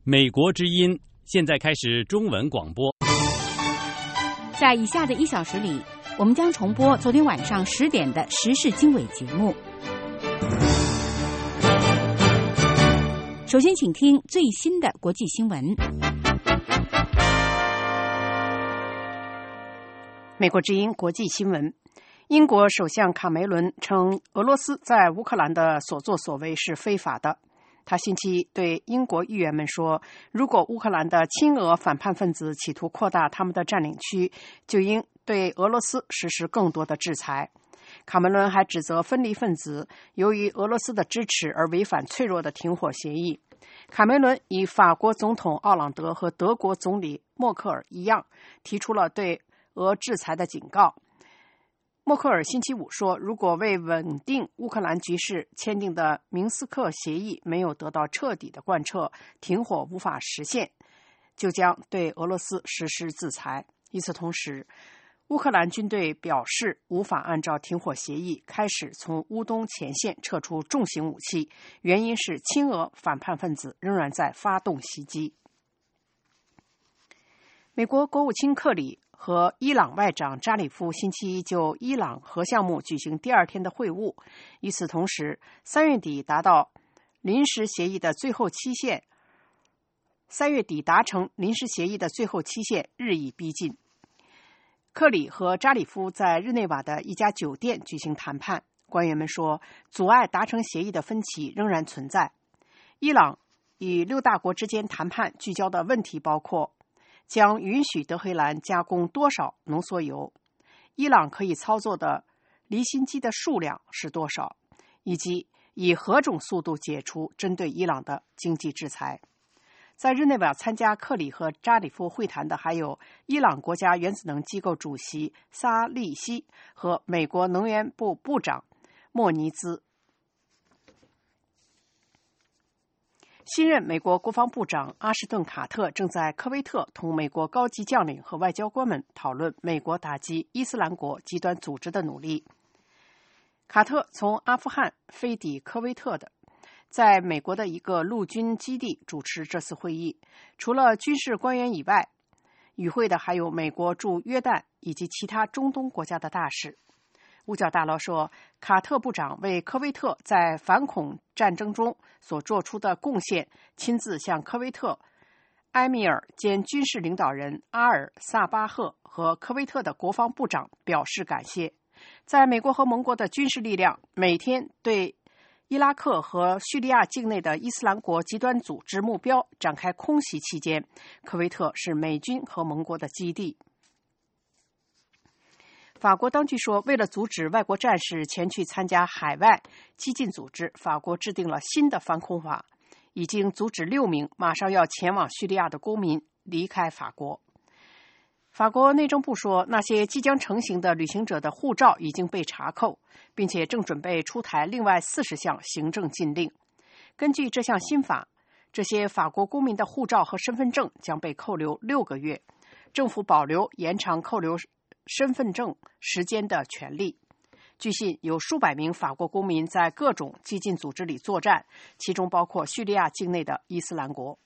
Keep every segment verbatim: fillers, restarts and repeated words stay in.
美国之音现在开始中文广播。 在以下的一小时里，我们将重播昨天晚上十点的时事经纬节目。首先，请听最新的国际新闻。 美国之音国际新闻：英国首相卡梅伦称，俄罗斯在乌克兰的所作所为是非法的。他星期一对英国议员们说，如果乌克兰的亲俄反叛分子企图扩大他们的占领区，就应对俄罗斯实施更多的制裁。卡梅伦还指责分离分子由于俄罗斯的支持而违反脆弱的停火协议。卡梅伦以法国总统奥朗德和德国总理默克尔一样，提出了对俄制裁的警告。默克尔星期五说，如果为稳定乌克兰局势签订的明斯克协议没有得到彻底的贯彻，停火无法实现，就将对俄罗斯实施制裁。与此同时，乌克兰军队表示无法按照停火协议开始从乌东前线撤出重型武器，原因是亲俄反叛分子仍然在发动袭击。美国国务卿克里和伊朗外长扎里夫星期一就伊朗核项目举行第二天的会晤。与此同时，三月底达到临时协议的最后期限，三月底达成临时协议的最后期限日益逼近。克里和扎里夫在日内瓦的一家酒店举行谈判，官员们说，阻碍达成协议的分歧仍然存在。伊朗与六大国之间谈判聚焦的问题包括将允许德黑兰加工多少浓缩油，伊朗可以操作的离心机的数量是多少，以及以何种速度解除针对伊朗的经济制裁。在日内瓦参加克里和扎里夫会谈的还有伊朗国家原子能机构主席萨利希和美国能源部部长莫尼兹。新任美国国防部长阿什顿·卡特正在科威特同美国高级将领和外交官们讨论美国打击伊斯兰国极端组织的努力。卡特从阿富汗飞抵科威特的，在美国的一个陆军基地主持这次会议。除了军事官员以外，与会的还有美国驻约旦以及其他中东国家的大使。五角大楼说，卡特部长为科威特在反恐战争中所做出的贡献，亲自向科威特埃米尔兼军事领导人阿尔萨巴赫和科威特的国防部长表示感谢。在美国和盟国的军事力量每天对伊拉克和叙利亚境内的伊斯兰国极端组织目标展开空袭期间，科威特是美军和盟国的基地。法国当局说，为了阻止外国战士前去参加海外激进组织，法国制定了新的反恐法，已经阻止六名马上要前往叙利亚的公民离开法国。法国内政部说，那些即将成行的旅行者的护照已经被查扣，并且正准备出台另外四十项行政禁令。根据这项新法，这些法国公民的护照和身份证将被扣留六个月，政府保留延长扣留身份证时间的权利。据悉，有数百名法国公民在各种激进组织里作战，其中包括叙利亚境内的伊斯兰国。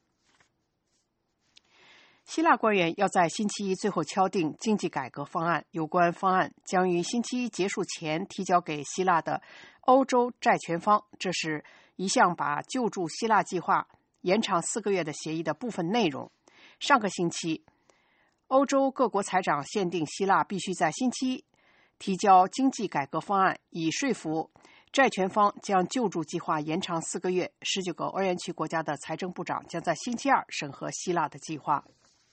希腊官员要在星期一最后敲定经济改革方案，有关方案将于星期一结束前提交给希腊的欧洲债权方。这是一项把救助希腊计划延长四个月的协议的部分内容。上个星期，欧洲各国财长限定希腊必须在星期一提交经济改革方案，以说服债权方将救助计划延长四个月。十九个欧元区国家的财政部长将在星期二审核希腊的计划。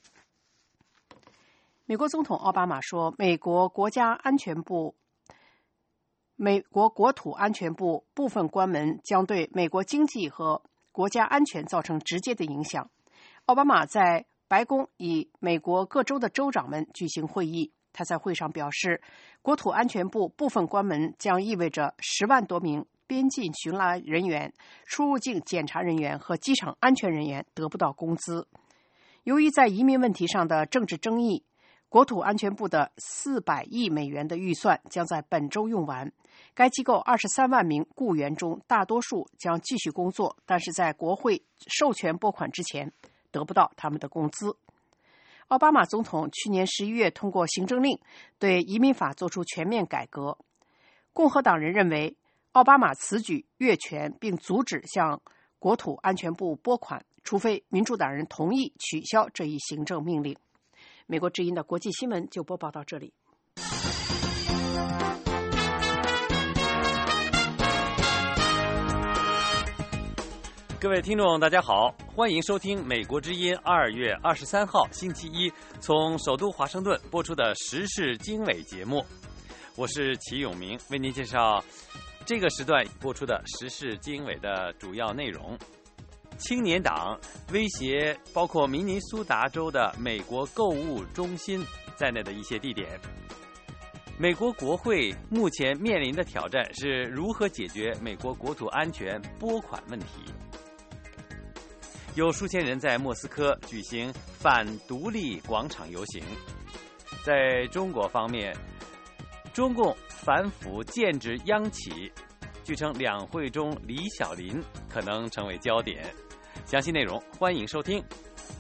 美国总统奥巴马说，美国国家安全部、美国国土安全部部分关门将对美国经济和国家安全造成直接的影响。奥巴马在白宫与美国各州的州长们举行会议，他在会上表示，国土安全部部分关门将意味着十万多名边境巡逻人员、出入境检查人员和机场安全人员得不到工资。由于在移民问题上的政治争议，国土安全部的四百亿美元的预算将在本周用完， 该机构二十三万名雇员中，大多数将继续工作，但是在国会授权拨款之前得不到他们的工资。奥巴马总统去年十一月通过行政令，对移民法做出全面改革。共和党人认为，奥巴马此举越权，并阻止向国土安全部拨款，除非民主党人同意取消这一行政命令。美国之音的国际新闻就播报到这里。 各位听众大家好，欢迎收听美国之音二月二十三号星期一从首都华盛顿播出的时事经纬节目。我是齐永明，为您介绍这个时段播出的时事经纬的主要内容。青年党威胁包括明尼苏达州的美国购物中心在内的一些地点。美国国会目前面临的挑战是如何解决美国国土安全拨款问题。有数千人在莫斯科举行反独立广场游行。在中国方面，中共反腐建制央企，据称两会中李小林可能成为焦点。详细内容欢迎收听。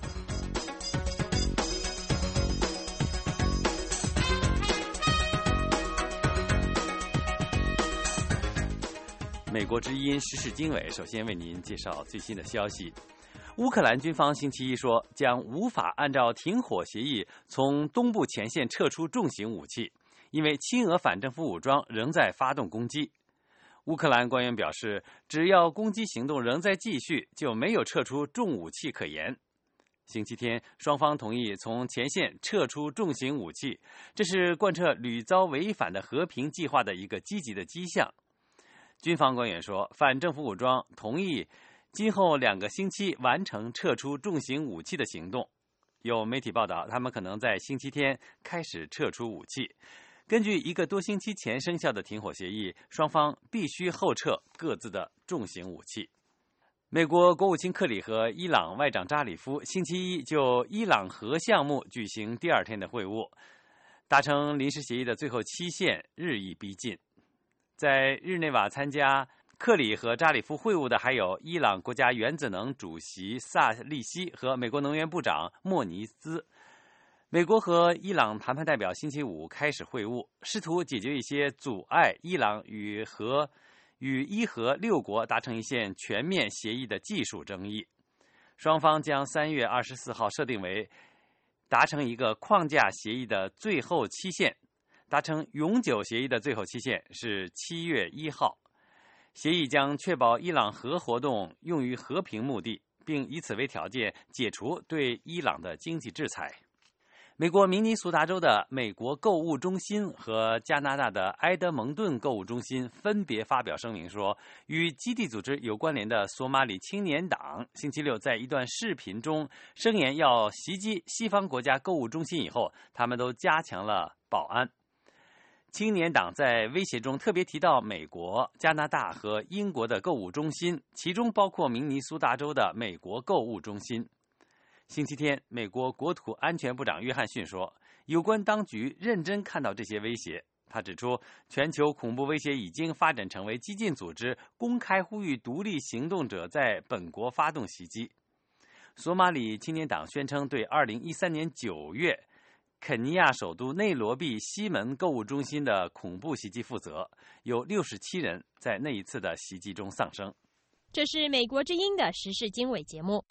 美国之音时事经纬首先为您介绍最新的消息。乌克兰军方星期一说，将无法按照停火协议从东部前线撤出重型武器，因为亲俄反政府武装仍在发动攻击。乌克兰官员表示，只要攻击行动仍在继续，就没有撤出重武器可言。星期天，双方同意从前线撤出重型武器，这是贯彻屡遭违反的和平计划的一个积极的迹象。军方官员说，反政府武装同意今后两个星期完成撤出重型武器的行动。有媒体报道，他们可能在星期天开始撤出武器。根据一个多星期前生效的停火协议，双方必须后撤各自的重型武器。美国国务卿克里和伊朗外长扎里夫星期一就伊朗核项目举行第二天的会晤，达成临时协议的最后期限日益逼近。在日内瓦参加克里和扎里夫会晤的还有伊朗国家原子能主席萨利希和美国能源部长莫尼兹。美国和伊朗谈判代表星期五开始会晤，试图解决一些阻碍伊朗与核与伊核六国达成一项全面协议的技术争议。双方将三月二十四号设定为达成一个框架协议的最后期限，达成永久协议的最后期限是七月一号。协议将确保伊朗核活动用于和平目的，并以此为条件解除对伊朗的经济制裁。美国明尼苏达州的美国购物中心和加拿大的埃德蒙顿购物中心分别发表声明说，与基地组织有关联的索马里青年党星期六在一段视频中声言要袭击西方国家购物中心以后，他们都加强了保安。青年党在威胁中特别提到美国、加拿大和英国的购物中心，其中包括明尼苏达州的美国购物中心。星期天，美国国土安全部长约翰逊说，有关当局认真看到这些威胁。他指出，全球恐怖威胁已经发展成为激进组织公开呼吁独立行动者在本国发动袭击。索马里青年党宣称对二零一三年九月肯尼亚首都内罗毕西门购物中心的恐怖袭击负责，有六十七人在那一次的袭击中丧生。 这是美国之音的时事经纬节目。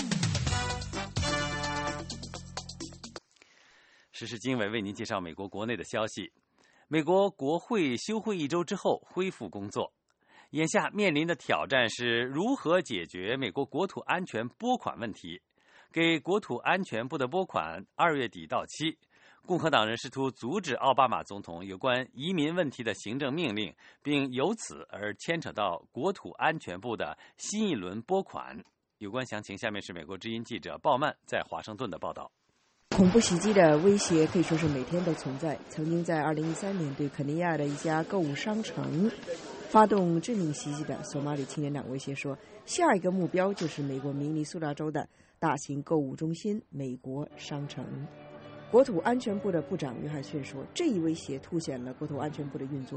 时事经纬为您介绍美国国内的消息。美国国会休会一周之后恢复工作，眼下面临的挑战是如何解决美国国土安全拨款问题。给国土安全部的拨款二月底到期，共和党人试图阻止奥巴马总统有关移民问题的行政命令，并由此而牵扯到国土安全部的新一轮拨款。有关详情，下面是美国之音记者鲍曼在华盛顿的报道。 恐怖袭击的威胁可以说是每天都存在。曾经在二零一三年对肯尼亚的一家购物商城发动致命袭击的索马里青年党威胁说，下一个目标就是美国明尼苏达州的大型购物中心美国商城。国土安全部的部长约翰逊说，这一威胁凸显了国土安全部的运作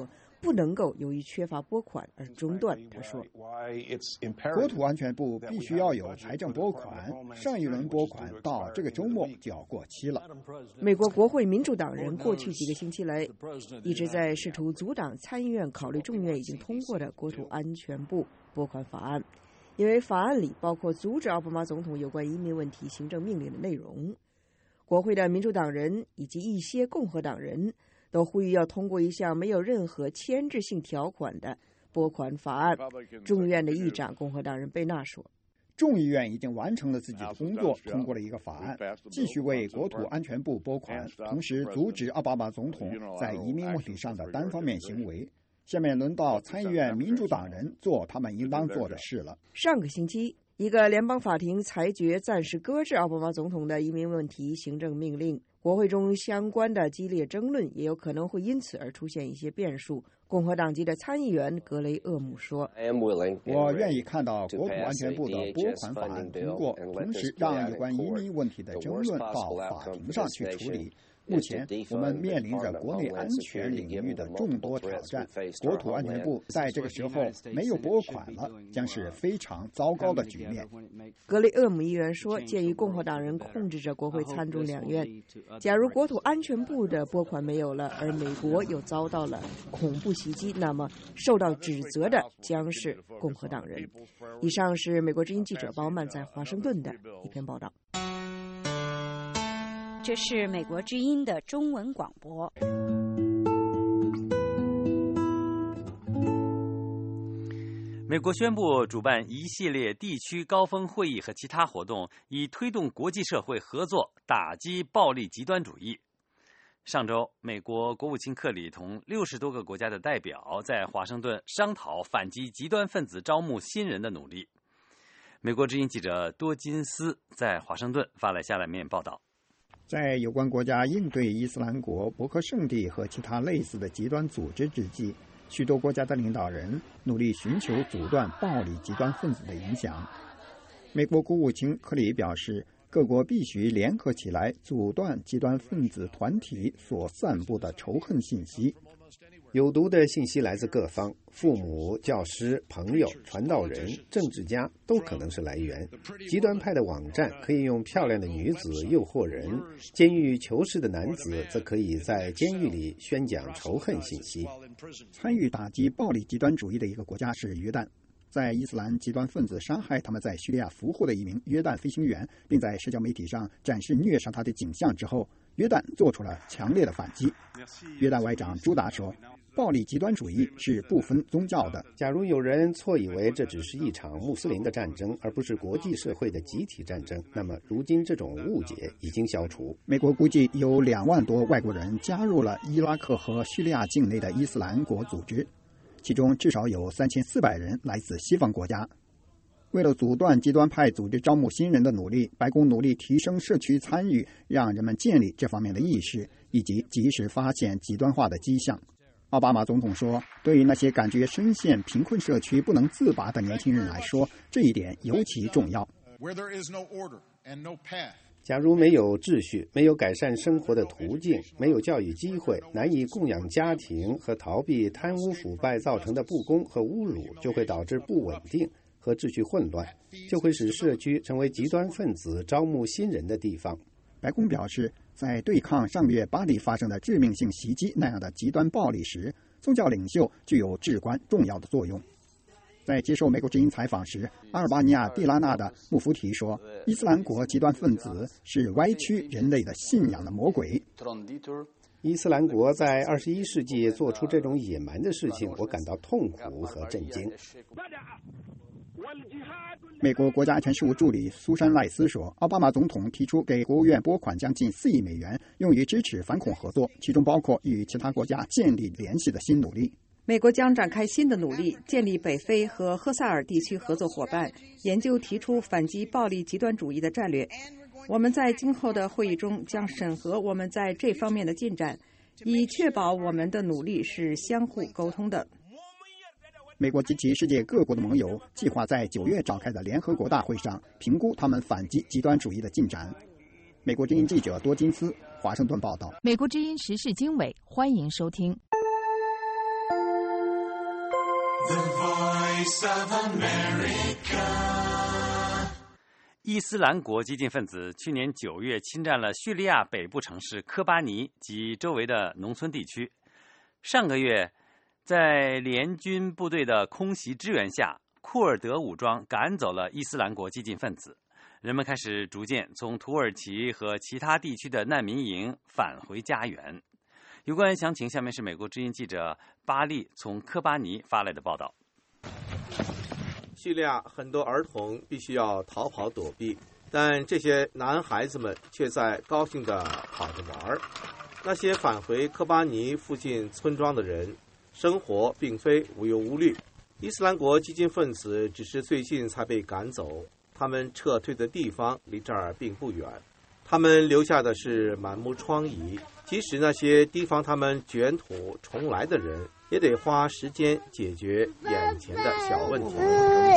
不能够由于缺乏拨款而中断。他说， 国土安全部必须要有财政拨款，上一轮拨款到这个周末就要过期了。 美国国会民主党人过去几个星期来一直在试图阻挡参议院考虑众议院已经通过的国土安全部拨款法案，因为法案里包括阻止奥巴马总统有关移民问题行政命令的内容。国会的民主党人以及一些共和党人都呼吁要通过一项没有任何牵制性条款的拨款法案。众议院的议长共和党人贝纳说， 众议院已经完成了自己的工作，通过了一个法案，继续为国土安全部拨款，同时阻止奥巴马总统在移民问题上的单方面行为。下面轮到参议院民主党人做他们应当做的事了。 上个星期，一个联邦法庭裁决暂时搁置奥巴马总统的移民问题行政命令。国会中相关的激烈争论也有可能会因此而出现一些变数。共和党籍的参议员格雷厄姆说， 我愿意看到国土安全部的拨款法案通过，同时让有关移民问题的争论到法庭上去处理。目前我们面临着国内安全领域的众多挑战，国土安全部在这个时候没有拨款了，将是非常糟糕的局面。 格雷厄姆议员说，鉴于共和党人控制着国会参众两院，假如国土安全部的拨款没有了，而美国又遭到了恐怖袭击，那么受到指责的将是共和党人。以上是美国之音记者包曼在华盛顿的一篇报道。 这是美国之音的中文广播。 美国宣布主办一系列地区高峰会议和其他活动，以推动国际社会合作，打击暴力极端主义。上周，美国国务卿克里同六十多个国家的代表在华盛顿商讨反击极端分子招募新人的努力。美国之音记者多金斯在华盛顿发来下面报道。 在有关国家应对伊斯兰国、伯克圣地和其他类似的极端组织之际，许多国家的领导人努力寻求阻断暴力极端分子的影响。美国国务卿克里表示，各国必须联合起来，阻断极端分子团体所散布的仇恨信息。 有毒的信息来自各方，父母、教师、朋友、传道人、政治家都可能是来源。极端派的网站可以用漂亮的女子诱惑人，监狱囚室的男子则可以在监狱里宣讲仇恨信息。 参与打击暴力极端主义的一个国家是约旦。在伊斯兰极端分子伤害他们在叙利亚俘获的一名约旦飞行员，并在社交媒体上展示虐杀他的景象之后，约旦做出了强烈的反击。约旦外长朱达说，暴力极端主义是不分宗教的。 假如有人错以为这只是一场穆斯林的战争，而不是国际社会的集体战争，那么如今这种误解已经消除。 美国估计有两万多外国人加入了伊拉克和叙利亚境内的伊斯兰国组织，其中至少有三千四百人来自西方国家。为了阻断极端派组织招募新人的努力，白宫努力提升社区参与，让人们建立这方面的意识，以及及时发现极端化的迹象。奥巴马总统说，对于那些感觉深陷贫困社区不能自拔的年轻人来说，这一点尤其重要。 假如没有秩序，没有改善生活的途径，没有教育机会，难以供养家庭和逃避贪污腐败造成的不公和侮辱，就会导致不稳定和秩序混乱，就会使社区成为极端分子招募新人的地方。 白宫表示，在对抗上个月巴黎发生的致命性袭击那样的极端暴力时，宗教领袖具有至关重要的作用。在接受美国之音采访时，阿尔巴尼亚蒂拉纳的穆夫提说，伊斯兰国极端分子是歪曲人类的信仰的魔鬼。 伊斯兰国在二十一世纪做出这种野蛮的事情，我感到痛苦和震惊。 美国国家安全事务助理苏珊·赖斯说，奥巴马总统提出给国务院拨款将近四亿美元，用于支持反恐合作，其中包括与其他国家建立联系的新努力。 美国将展开新的努力，建立北非和赫萨尔地区合作伙伴，研究提出反击暴力极端主义的战略。我们在今后的会议中将审核我们在这方面的进展，以确保我们的努力是相互沟通的。 美国及其世界各国的盟友计划在九月召开的联合国大会上评估他们反击极端主义的进展。美国之音记者多金斯华盛顿报道。 美国之音时事经纬，欢迎收听。 Voice of America。伊斯兰国激进分子去年九月侵占了叙利亚北部城市科巴尼及周围的农村地区。上个月，在联军部队的空袭支援下，库尔德武装赶走了伊斯兰国激进分子，人们开始逐渐从土耳其和其他地区的难民营返回家园。有关详情，下面是美国之音记者巴利从科巴尼发来的报道。 叙利亚很多儿童必须要逃跑躲避，但这些男孩子们却在高兴地跑着玩。那些返回科巴尼附近村庄的人，生活并非无忧无虑。伊斯兰国激进分子只是最近才被赶走，他们撤退的地方离这儿并不远，他们留下的是满目疮痍。即使那些提防他们卷土重来的人，也得花时间解决眼前的小问题。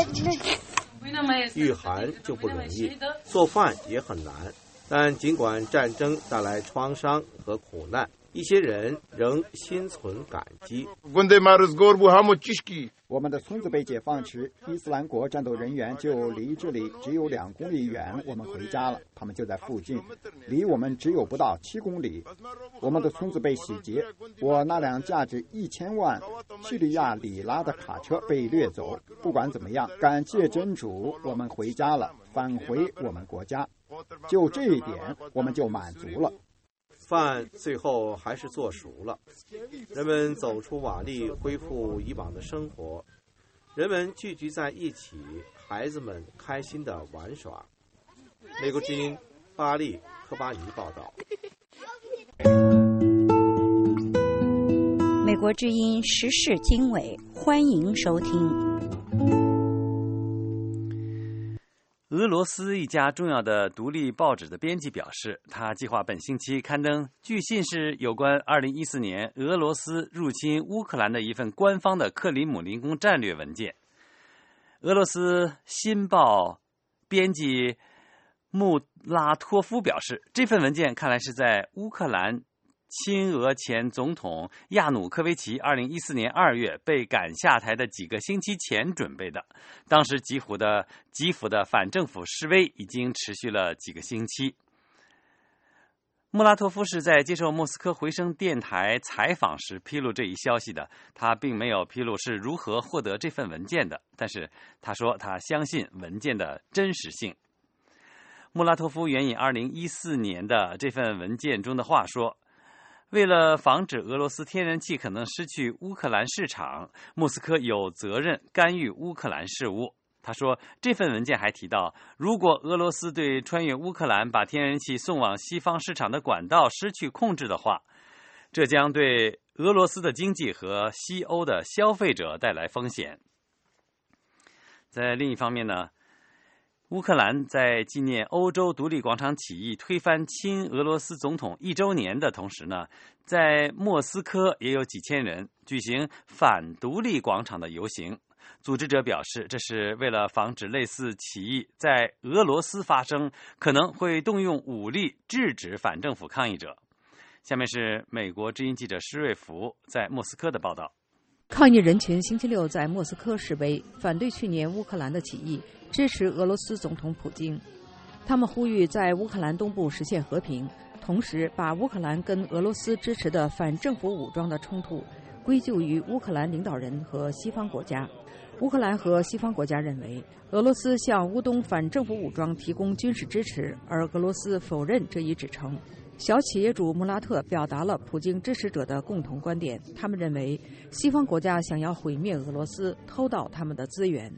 御寒就不容易，做饭也很难。但尽管战争带来创伤和苦难，一些人仍心存感激。 我们的村子被解放时，伊斯兰国战斗人员就离这里只有两公里远，我们回家了，他们就在附近，离我们只有不到七公里。我们的村子被洗劫，我那辆价值一千万叙利亚里拉的卡车被掠走。不管怎么样，感谢真主，我们回家了，返回我们国家。就这一点，我们就满足了。 饭最后还是做熟了，人们走出瓦砾，恢复以往的生活。人们聚集在一起，孩子们开心地玩耍。美国之音巴利科巴尼报道。 美国之音时事经纬，欢迎收听。 俄罗斯一家重要的独立报纸的编辑表示，他计划本星期刊登据信是有关二零一四年俄罗斯入侵乌克兰的一份官方的克里姆林宫战略文件。俄罗斯新报编辑穆拉托夫表示，这份文件看来是在乌克兰亲俄前总统亚努科维奇二零一四年二月被赶下台的几个星期前准备的。当时基辅的基辅的反政府示威已经持续了几个星期。穆拉托夫是在接受莫斯科回声电台采访时披露这一消息的，他并没有披露是如何获得这份文件的，但是他说他相信文件的真实性。穆拉托夫援引二零一四年的这份文件中的话说，为了防止俄罗斯天然气可能失去乌克兰市场，莫斯科有责任干预乌克兰事务。他说，这份文件还提到，如果俄罗斯对穿越乌克兰把天然气送往西方市场的管道失去控制的话，这将对俄罗斯的经济和西欧的消费者带来风险。在另一方面呢，乌克兰在纪念欧洲独立广场起义推翻亲俄罗斯总统一周年的同时呢，在莫斯科也有几千人举行反独立广场的游行。组织者表示，这是为了防止类似起义在俄罗斯发生，可能会动用武力制止反政府抗议者。下面是美国之音记者施瑞福在莫斯科的报道。 抗议人群星期六在莫斯科示威，反对去年乌克兰的起义，支持俄罗斯总统普京。他们呼吁在乌克兰东部实现和平，同时把乌克兰跟俄罗斯支持的反政府武装的冲突归咎于乌克兰领导人和西方国家。乌克兰和西方国家认为，俄罗斯向乌东反政府武装提供军事支持，而俄罗斯否认这一指称。小企业主穆拉特表达了普京支持者的共同观点，他们认为西方国家想要毁灭俄罗斯，偷盗他们的资源。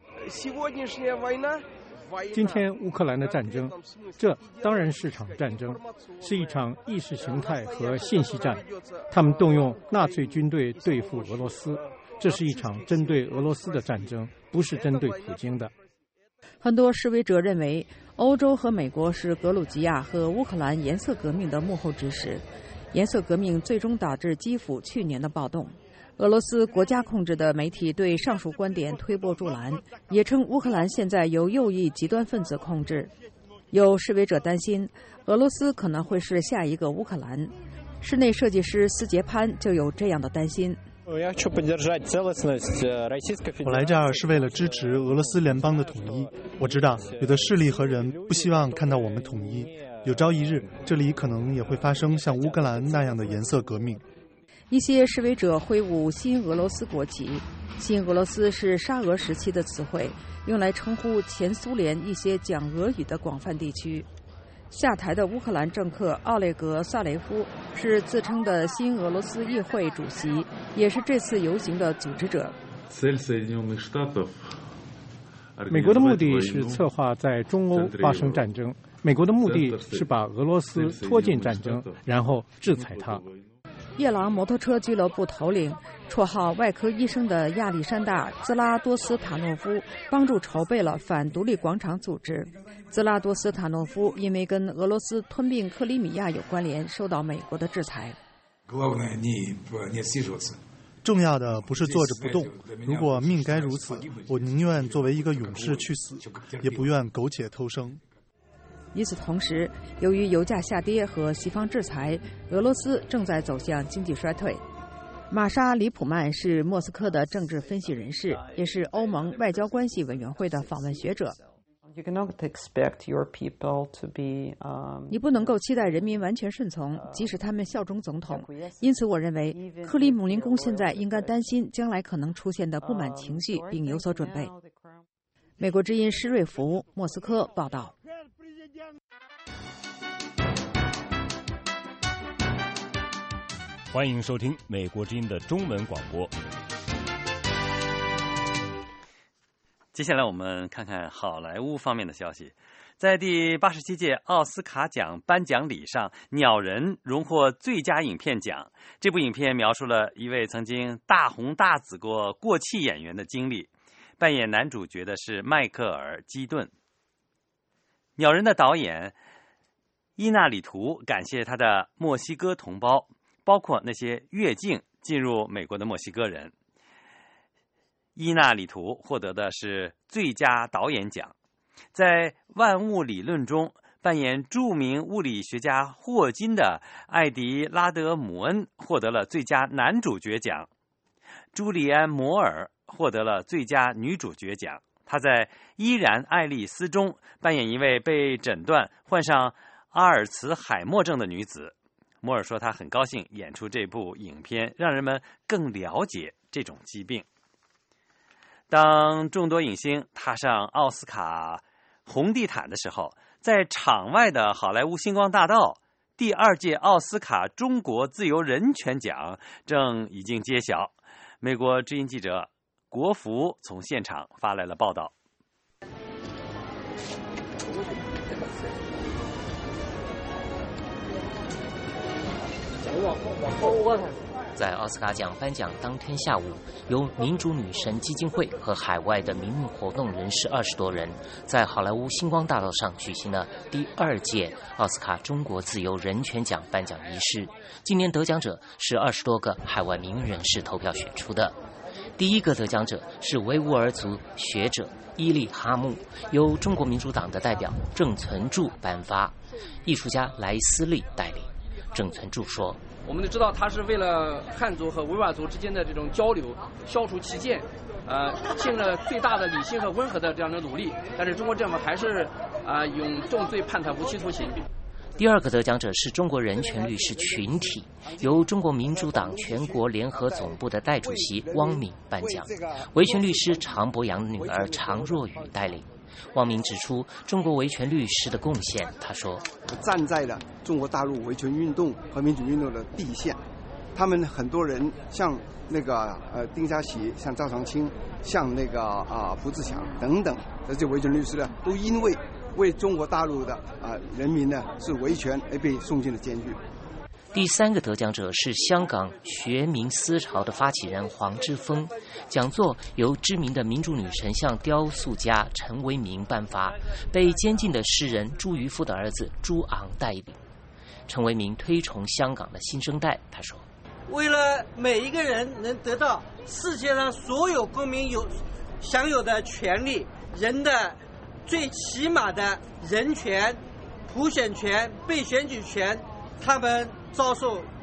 今天乌克兰的战争，这当然是场战争，是一场意识形态和信息战。他们动用纳粹军队对付俄罗斯，这是一场针对俄罗斯的战争，不是针对普京的。 很多示威者认为，欧洲和美国是格鲁吉亚和乌克兰颜色革命的幕后指使，颜色革命最终导致基辅去年的暴动。俄罗斯国家控制的媒体对上述观点推波助澜，也称乌克兰现在由右翼极端分子控制。有示威者担心，俄罗斯可能会是下一个乌克兰。室内设计师斯杰潘就有这样的担心。 我来这儿是为了支持俄罗斯联邦的统一。我知道有的势力和人不希望看到我们统一，有朝一日这里可能也会发生像乌克兰那样的颜色革命。 一些示威者挥舞新俄罗斯国旗。新俄罗斯是沙俄时期的词汇，用来称呼前苏联一些讲俄语的广泛地区。下台的乌克兰政客奥列格·萨雷夫是自称的新俄罗斯议会主席，也是这次游行的组织者。 美国的目的是策划在中欧发生战争，美国的目的是把俄罗斯拖进战争，然后制裁它。 夜郎摩托车俱乐部头领，绰号外科医生的亚历山大·兹拉多斯塔诺夫帮助筹备了反独立广场组织。兹拉多斯塔诺夫因为跟俄罗斯吞并克里米亚有关联，受到美国的制裁。 重要的不是坐着不动，如果命该如此，我宁愿作为一个勇士去死，也不愿苟且偷生。 与此同时，由于油价下跌和西方制裁，俄罗斯正在走向经济衰退。玛莎·里普曼是莫斯科的政治分析人士，也是欧盟外交关系委员会的访问学者。你不能够期待人民完全顺从，即使他们效忠总统。因此，我认为克里姆林宫现在应该担心将来可能出现的不满情绪，并有所准备。美国之音施瑞福，莫斯科报道。 欢迎收听美国之音的中文广播。 接下来我们看看好莱坞方面的消息。在第八十七届奥斯卡奖颁奖礼上，《鸟人》荣获最佳影片奖。这部影片描述了一位曾经大红大紫过过气演员的经历。扮演男主角的是迈克尔·基顿。《鸟人》的导演伊纳里图感谢他的墨西哥同胞，包括那些越境进入美国的墨西哥人。伊纳里图获得的是最佳导演奖。在万物理论中扮演著名物理学家霍金的艾迪拉德姆恩获得了最佳男主角奖。朱莉安·摩尔获得了最佳女主角奖。她在《依然爱丽丝》中扮演一位被诊断患上阿尔茨海默症的女子。摩尔说他很高兴演出这部影片，让人们更了解这种疾病。当众多影星踏上奥斯卡红地毯的时候，在场外的好莱坞星光大道，第二届奥斯卡中国自由人权奖正已经揭晓。美国之音记者国福从现场发来了报道。 在奥斯卡奖颁奖当天下午，由民主女神基金会和海外的民运活动人士二十多人，在好莱坞星光大道上举行了第二届奥斯卡中国自由人权奖颁奖仪式。今年得奖者是二十多个海外民运人士投票选出的。第一个得奖者是维吾尔族学者伊利哈木，由中国民主党的代表郑存柱颁发，艺术家莱斯利带领。郑存柱说， 我们都知道他是为了汉族和维吾尔族之间的这种交流，消除歧见，呃，尽了最大的理性和温和的这样的努力，但是中国政府还是啊、呃、用重罪判他无期徒刑。 第二个得奖者是中国人权律师群体，由中国民主党全国联合总部的代主席汪敏颁奖，维权律师常博洋的女儿常若雨带领。汪明指出中国维权律师的贡献，他说， 站在了中国大陆维权运动和民主运动的第一线，他们很多人像那个呃丁家喜，像赵长青，像那个啊、呃、胡志强等等这些维权律师呢，都因为为中国大陆的啊、呃、人民呢是维权而被送进了监狱。 第三个得奖者是香港学民思潮的发起人黄之锋，讲座由知名的民主女神像雕塑家陈为民颁发，被监禁的诗人朱渔夫的儿子朱昂带领。陈为民推崇香港的新生代，他说， 为了每一个人能得到世界上所有公民有享有的权利，人的最起码的人权、普选权、被选举权，他们遭受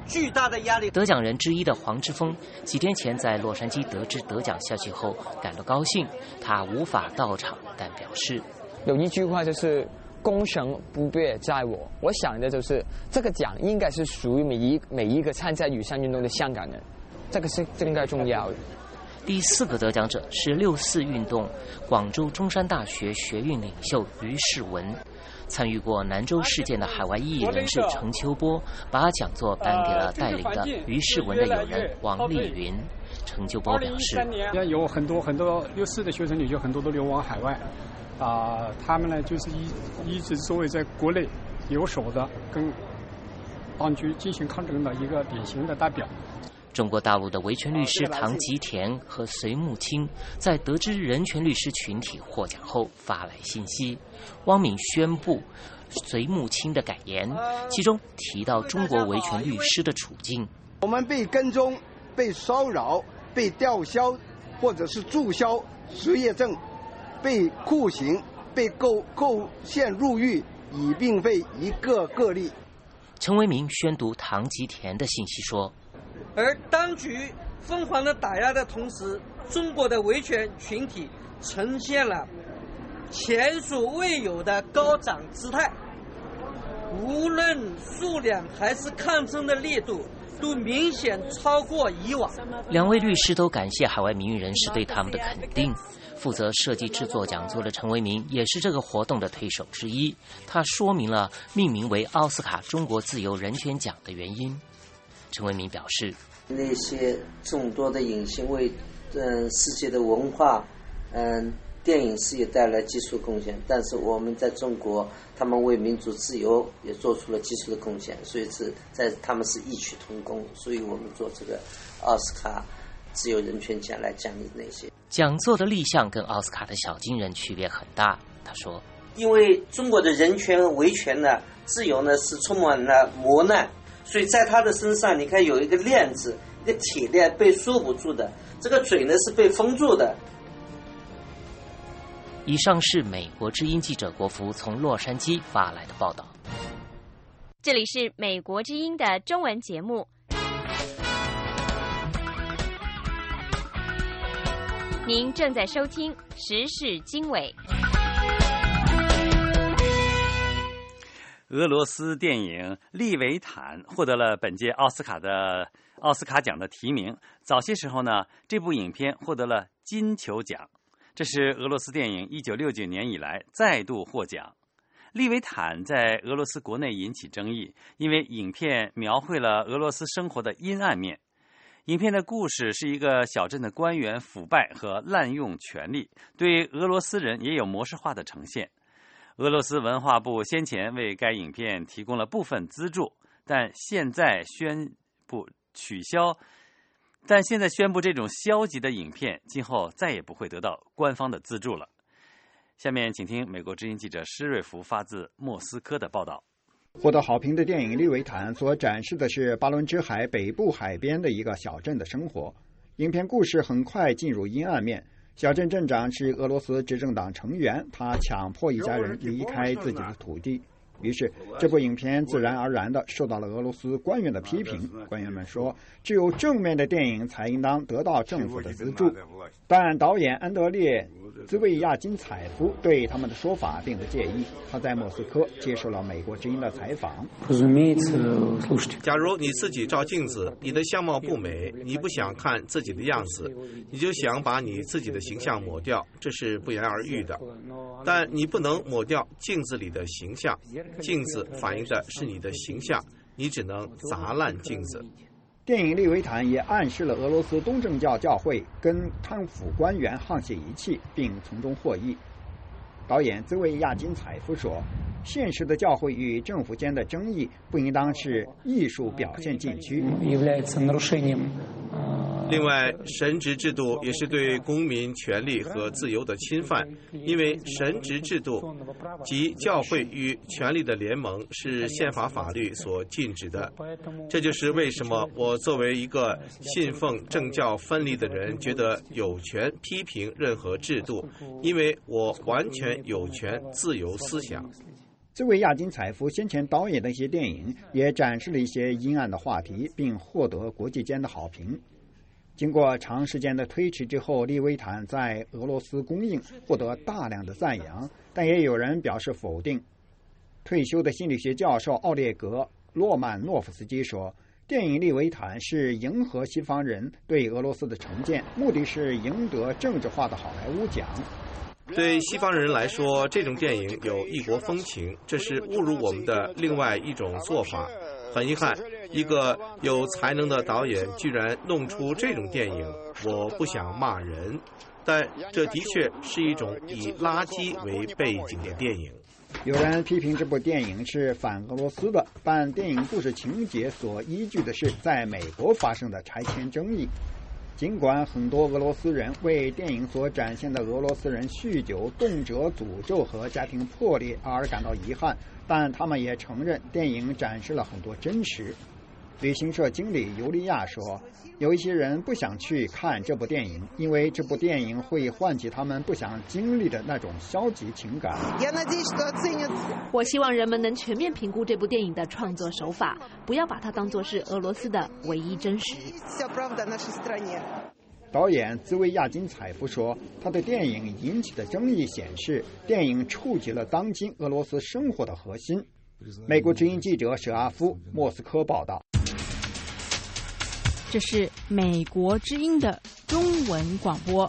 巨大的压力。 得奖人之一的黄之锋几天前在洛杉矶得知得奖消息后感到高兴，他无法到场，但表示有一句话就是功成不必在我，我想的就是这个奖应该是属于每一每一个参加雨伞运动的香港人，这个是更加重要的。 第四个得奖者是六四运动广州中山大学学运领袖于世文。参与过南州事件的海外异议人士程秋波把讲座颁给了带领的于世文的友人王丽云。程秋波表示， 有很多很多六四的学生领袖，很多都流亡海外，啊、呃，他们呢就是一一直作为在国内留守的，跟当局进行抗争的一个典型的代表。 中国大陆的维权律师唐吉田和隋木青在得知人权律师群体获奖后发来信息，汪敏宣布隋木青的感言，其中提到中国维权律师的处境。 我们被跟踪、被骚扰、被吊销或者是注销执业证、被酷刑、被构构陷入狱，已并非一个个例。 陈为民宣读唐吉田的信息说， 而当局疯狂的打压的同时，中国的维权群体呈现了前所未有的高涨姿态，无论数量还是抗争的力度都明显超过以往。 两位律师都感谢海外名誉人士对他们的肯定。负责设计制作讲座的陈为民也是这个活动的推手之一，他说明了命名为奥斯卡中国自由人权奖的原因。陈为民表示， 那些众多的影星为嗯世界的文化嗯电影事业带来基础贡献，但是我们在中国，他们为民主自由也做出了基础的贡献，所以是在他们是异曲同工，所以我们做这个奥斯卡自由人权奖来奖励那些。 讲座的立项跟奥斯卡的小金人区别很大，他说， 因为中国的人权维权呢自由呢是充满了磨难，所以在他的身上你看有一个链子，一个铁链被束缚住的，这个嘴呢是被封住的。 以上是美国之音记者国福从洛杉矶发来的报道。 这里是美国之音的中文节目。您正在收听时事经纬。 俄罗斯电影《利维坦》获得了本届奥斯卡的奥斯卡奖的提名。早些时候呢，这部影片获得了金球奖，这是俄罗斯电影一九六九年以来再度获奖。利维坦在俄罗斯国内引起争议，因为影片描绘了俄罗斯生活的阴暗面。影片的故事是一个小镇的官员腐败和滥用权力，对俄罗斯人也有模式化的呈现。俄罗斯文化部先前为该影片提供了部分资助，但现在宣布取消，但现在宣布这种消极的影片今后再也不会得到官方的资助了。下面请听美国之音记者施瑞福发自莫斯科的报道。 获得好评的电影《利维坦》所展示的是巴伦支海北部海边的一个小镇的生活。影片故事很快进入阴暗面。小镇镇长是俄罗斯执政党成员，他强迫一家人离开自己的土地。于是，这部影片自然而然地受到了俄罗斯官员的批评。官员们说，只有正面的电影才应当得到政府的资助。但导演安德烈·兹维亚金采夫对他们的说法并不介意。他在莫斯科接受了美国之音的采访。 假如你自己照镜子，你的相貌不美，你不想看自己的样子，你就想把你自己的形象抹掉，这是不言而喻的。但你不能抹掉镜子里的形象，镜子反映的是你的形象，你只能砸烂镜子。 电影《利维坦》也暗示了俄罗斯东正教教会跟贪腐官员沆瀣一气，并从中获益。导演兹维亚金采夫说，现实的教会与政府间的争议不应当是艺术表现禁区。 另外，神职制度也是对公民权利和自由的侵犯，因为神职制度即教会与权力的联盟是宪法法律所禁止的。这就是为什么我作为一个信奉政教分离的人，觉得有权批评任何制度，因为我完全有权自由思想。 这位亚金采夫先前导演的一些电影也展示了一些阴暗的话题，并获得国际间的好评。经过长时间的推迟之后，利维坦在俄罗斯公映获得大量的赞扬，但也有人表示否定。退休的心理学教授奥列格·洛曼诺夫斯基说，电影《利维坦》是迎合西方人对俄罗斯的成见，目的是赢得政治化的好莱坞奖。 对西方人来说，这种电影有异国风情，这是侮辱我们的另外一种做法。很遗憾，一个有才能的导演居然弄出这种电影。我不想骂人，但这的确是一种以垃圾为背景的电影。 有人批评这部电影是反俄罗斯的，但电影故事情节所依据的是在美国发生的拆迁争议。尽管很多俄罗斯人为电影所展现的俄罗斯人酗酒、动辄诅咒和家庭破裂而感到遗憾，但他们也承认电影展示了很多真实。旅行社经理尤利亚说，有一些人不想去看这部电影，因为这部电影会唤起他们不想经历的那种消极情感。 我希望人们能全面评估这部电影的创作手法，不要把它当作是俄罗斯的唯一真实。 导演兹维亚金采夫说，他对电影引起的争议显示，电影触及了当今俄罗斯生活的核心。美国之音记者舍阿夫莫斯科报道。 这是美国之音的中文广播。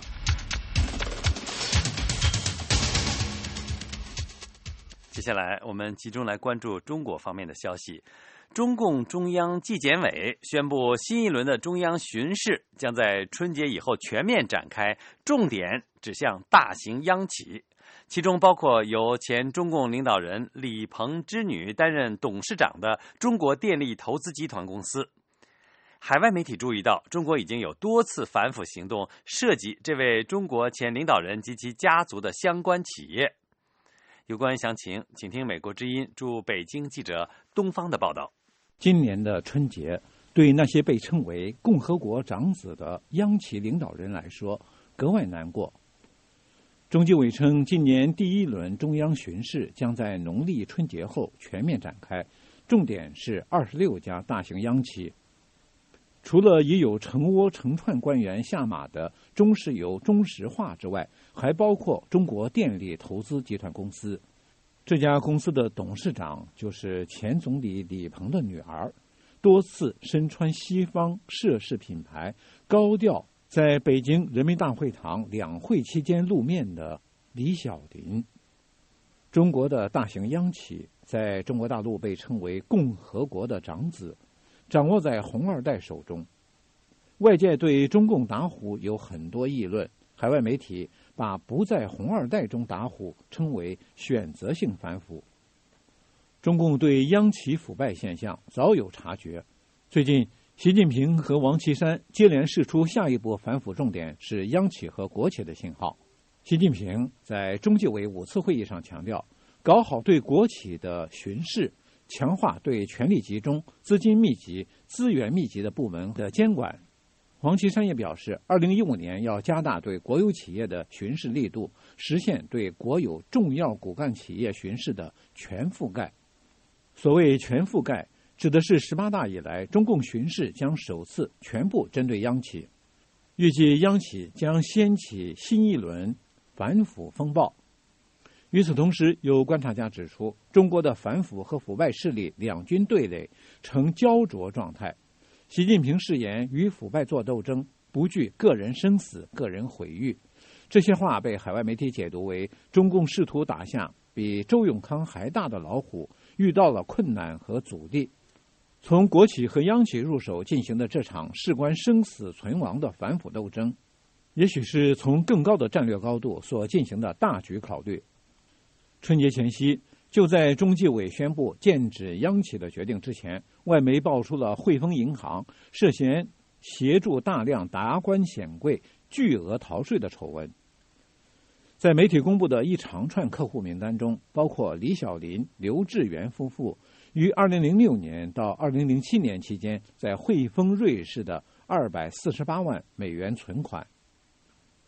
接下来我们集中来关注中国方面的消息。中共中央纪检委宣布，新一轮的中央巡视将在春节以后全面展开，重点指向大型央企，其中包括由前中共领导人李鹏之女担任董事长的中国电力投资集团公司。海外媒体注意到，中国已经有多次反腐行动涉及这位中国前领导人及其家族的相关企业。有关详情，请听美国之音驻北京记者东方的报道。 今年的春节，对那些被称为共和国长子的央企领导人来说格外难过。中纪委称，今年第一轮中央巡视将在农历春节后全面展开，重点是二十六家大型央企。除了已有成窝成串官员下马的中石油、中石化之外，还包括中国电力投资集团公司。这家公司的董事长就是前总理李鹏的女儿，多次身穿西方涉事品牌，高调在北京人民大会堂两会期间露面的李小琳。中国的大型央企在中国大陆被称为共和国的长子，掌握在红二代手中。外界对中共打虎有很多议论，海外媒体把不在红二代中打虎称为选择性反腐。中共对央企腐败现象早有察觉，最近习近平和王岐山接连释出下一步反腐重点是央企和国企的信号。习近平在中纪委五次会议上强调，搞好对国企的巡视，强化对权力集中、资金密集、资源密集的部门的监管。王岐山也表示，二零一五年要加大对国有企业的巡视力度，实现对国有重要骨干企业巡视的全覆盖。所谓全覆盖，指的是十八大以来中共巡视将首次全部针对央企，预计央企将掀起新一轮反腐风暴。与此同时，有观察家指出，中国的反腐和腐败势力两军对垒，呈焦灼状态。习近平誓言与腐败作斗争，不惧个人生死、个人毁誉。这些话被海外媒体解读为中共试图打下比周永康还大的老虎，遇到了困难和阻力。从国企和央企入手进行的这场事关生死存亡的反腐斗争，也许是从更高的战略高度所进行的大局考虑。春节前夕，就在中纪委宣布禁止央企的决定之前，外媒爆出了汇丰银行涉嫌协助大量达官显贵巨额逃税的丑闻。在媒体公布的一长串客户名单中，包括李小琳、刘志元夫妇于二零零六年到二零零七年期间在汇丰瑞士的二百四十八万美元存款。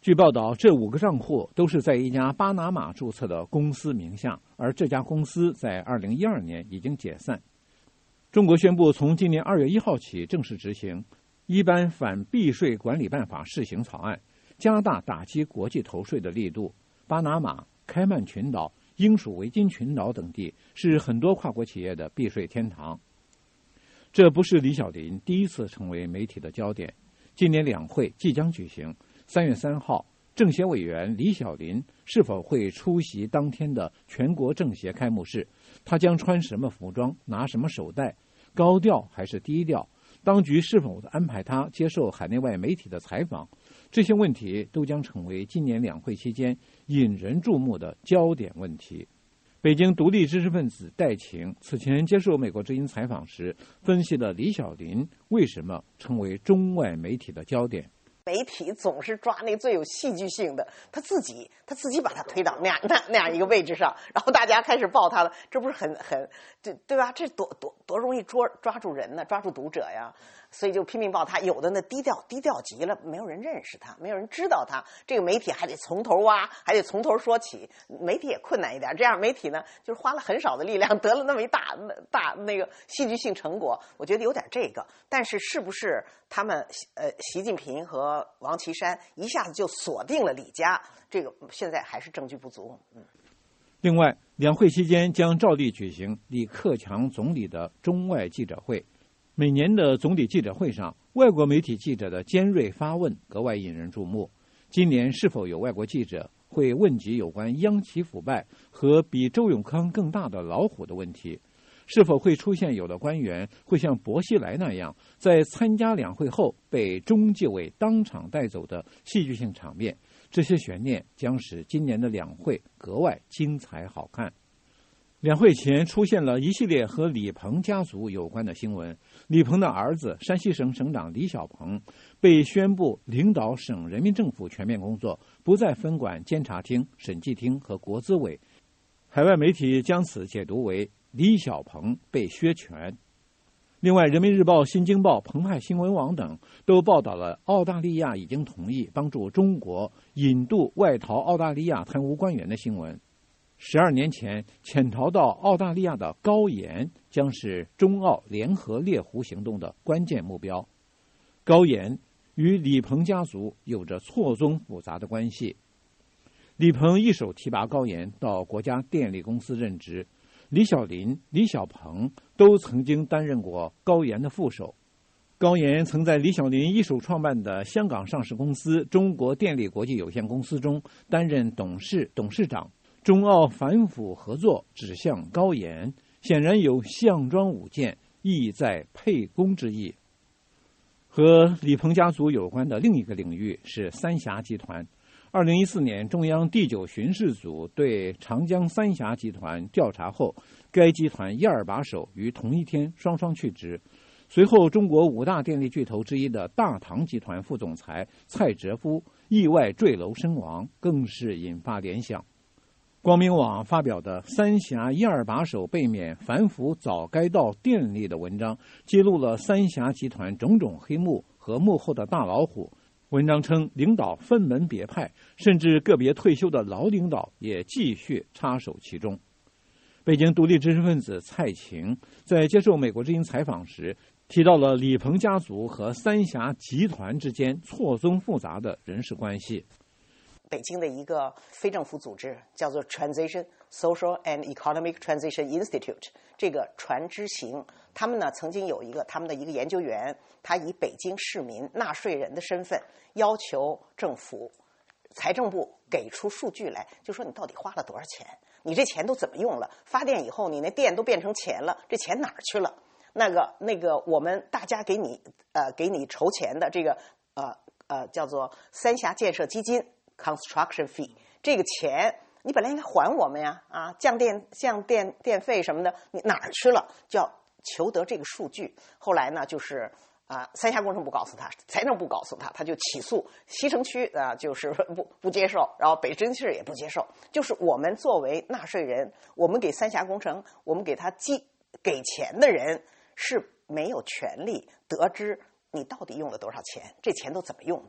据报道，这五个账户都是在一家巴拿马注册的公司名下，而这家公司在二零一二年已经解散。中国宣布从今年二月一号起正式执行《一般反避税管理办法》试行草案，加大打击国际逃税的力度。巴拿马、开曼群岛、英属维京群岛等地是很多跨国企业的避税天堂。这不是李小林第一次成为媒体的焦点。今年两会即将举行，三月三号，政协委员李小林是否会出席当天的全国政协开幕式？他将穿什么服装，拿什么手袋，高调还是低调？当局是否安排他接受海内外媒体的采访？这些问题都将成为今年两会期间引人注目的焦点问题。北京独立知识分子戴晴此前接受美国之音采访时，分析了李小林为什么成为中外媒体的焦点。 媒体总是抓那最有戏剧性的，他自己他自己把他推到那样那那样一个位置上，然后大家开始报他了，这不是很很对对吧？这多多多容易捉抓住人呢，抓住读者呀。所以就拼命报他，有的呢低调低调极了，没有人认识他，没有人知道他。这个媒体还得从头挖，还得从头说起，媒体也困难一点。这样媒体呢，就是花了很少的力量，得了那么一大大那个戏剧性成果。我觉得有点这个，但是是不是他们呃习近平和王岐山一下子就锁定了李家？这个现在还是证据不足。嗯。 另外，两会期间将照例举行李克强总理的中外记者会。每年的总理记者会上，外国媒体记者的尖锐发问格外引人注目。今年是否有外国记者会问及有关央企腐败和比周永康更大的老虎的问题？是否会出现有的官员会像薄熙来那样，在参加两会后被中纪委当场带走的戏剧性场面？这些悬念将使今年的两会格外精彩好看。两会前出现了一系列和李鹏家族有关的新闻。李鹏的儿子山西省省长李小鹏被宣布领导省人民政府全面工作，不再分管监察厅、审计厅和国资委。海外媒体将此解读为李小鹏被削权。另外，人民日报、新京报、澎湃新闻网等都报道了澳大利亚已经同意帮助中国引渡外逃澳大利亚贪污官员的新闻。十二年前潜逃到澳大利亚的高岩将是中澳联合猎狐行动的关键目标。高岩与李鹏家族有着错综复杂的关系。李鹏一手提拔高岩到国家电力公司任职，李小林、李小鹏都曾经担任过高岩的副手。高岩曾在李小林一手创办的香港上市公司中国电力国际有限公司中担任董事、董事长。中澳反腐合作指向高岩，显然有项庄舞剑，意在沛公之意。和李鹏家族有关的另一个领域是三峡集团。二零一四年，中央第九巡视组对长江三峡集团调查后，该集团一二把手于同一天双双去职。随后，中国五大电力巨头之一的大唐集团副总裁蔡哲夫意外坠楼身亡，更是引发联想。光明网发表的《三峡一二把手被免反腐早该到电力》的文章，揭露了三峡集团种种黑幕和幕后的大老虎。文章称，领导分门别派，甚至个别退休的老领导也继续插手其中。北京独立知识分子蔡晴在接受美国之音采访时，提到了李鹏家族和三峡集团之间错综复杂的人事关系。 北京的一个非政府组织叫做 Transition Social and Economic Transition Institute， 这个传知行，他们呢曾经有一个他们的一个研究员，他以北京市民纳税人的身份要求政府财政部给出数据来，就说你到底花了多少钱，你这钱都怎么用了，发电以后你那电都变成钱了，这钱哪儿去了？那个那个我们大家给你呃给你筹钱的这个呃呃叫做三峡建设基金 construction fee， 这个钱你本来应该还我们呀，啊降电降电电费什么的，你哪儿去了？就要求得这个数据。后来呢，就是啊，三峡工程部告诉他，财政部告诉他，他就起诉西城区啊，就是不不接受，然后北京市也不接受。就是我们作为纳税人，我们给三峡工程，我们给他寄给钱的人是没有权利得知你到底用了多少钱，这钱都怎么用的。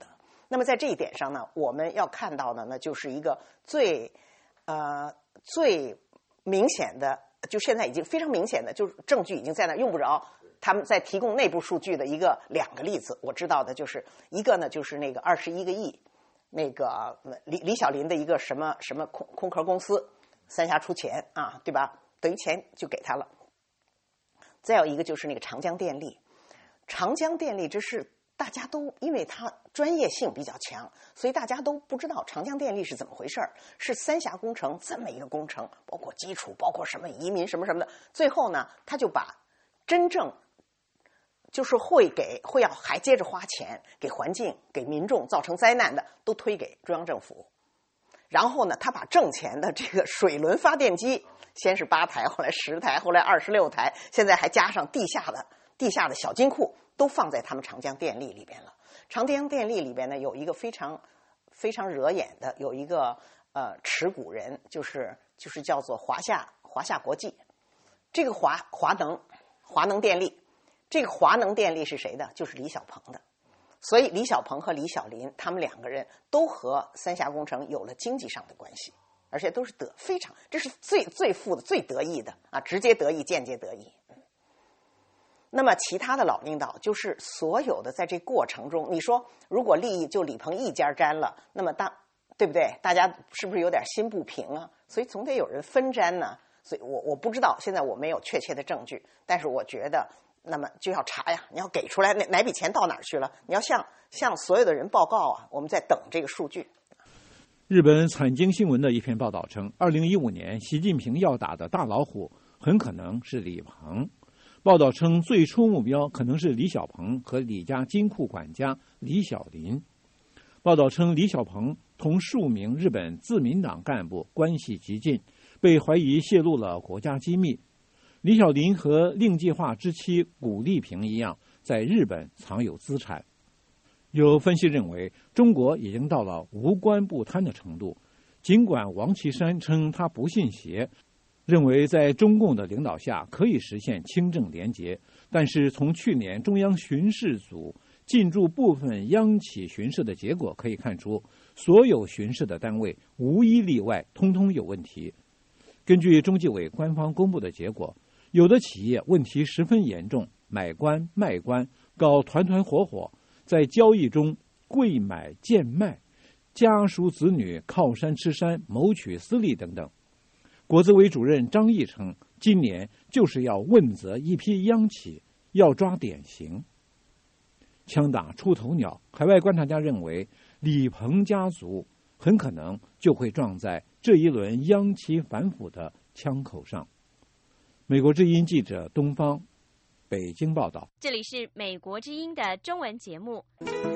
那么在这一点上呢，我们要看到的呢，就是一个最呃最明显的，就现在已经非常明显的，就是证据已经在那，用不着他们在提供内部数据的一个两个例子。我知道的就是一个呢，就是那个二十一个亿，那个李李小林的一个什么什么空空壳公司，三峡出钱啊，对吧？等于钱就给他了。再有一个就是那个长江电力，长江电力这是大家都因为它专业性比较强，所以大家都不知道长江电力是怎么回事儿。是三峡工程这么一个工程，包括基础，包括什么移民什么什么的，最后呢，他就把真正就是会给会要还接着花钱给环境给民众造成灾难的，都推给中央政府。然后呢，他把挣钱的这个水轮发电机，先是八台，后来十台，后来二十六台，现在还加上地下的地下的小金库，都放在他们长江电力里边了。长江电力里边呢，有一个非常非常惹眼的，有一个呃持股人，就是就是叫做华夏华夏国际。这个华华能华能电力，这个华能电力是谁的？就是李小鹏的。所以李小鹏和李小林他们两个人都和三峡工程有了经济上的关系，而且都是得非常，这是最最富的、最得益的啊，直接得益、间接得益。那么其他的老领导，就是所有的在这过程中，你说如果利益就李鹏一家沾了，那么大对不对？大家是不是有点心不平啊？所以总得有人分沾呢。所以我我不知道，现在我没有确切的证据，但是我觉得。那么就要查呀，你要给出来哪哪笔钱到哪儿去了？你要向向所有的人报告啊！我们在等这个数据。 日本产经新闻的一篇报道称，二零一五年习近平要打的大老虎很可能是李鹏。报道称，最初目标可能是李小鹏和李家金库管家李小林。报道称，李小鹏同数名日本自民党干部关系极近，被怀疑泄露了国家机密。李小林和令计划之妻古丽萍一样，在日本藏有资产。有分析认为，中国已经到了无官不贪的程度。尽管王岐山称他不信邪，认为在中共的领导下可以实现清正廉洁，但是从去年中央巡视组进驻部分央企巡视的结果可以看出，所有巡视的单位无一例外通通有问题。根据中纪委官方公布的结果，有的企业问题十分严重，买官卖官，搞团团伙伙，在交易中贵买贱卖，家属子女靠山吃山，谋取私利等等。国资委主任张毅称，今年就是要问责一批央企，要抓典型。枪打出头鸟，海外观察家认为，李鹏家族很可能就会撞在这一轮央企反腐的枪口上。美国之音记者东方，北京报道。 这里是美国之音的中文节目。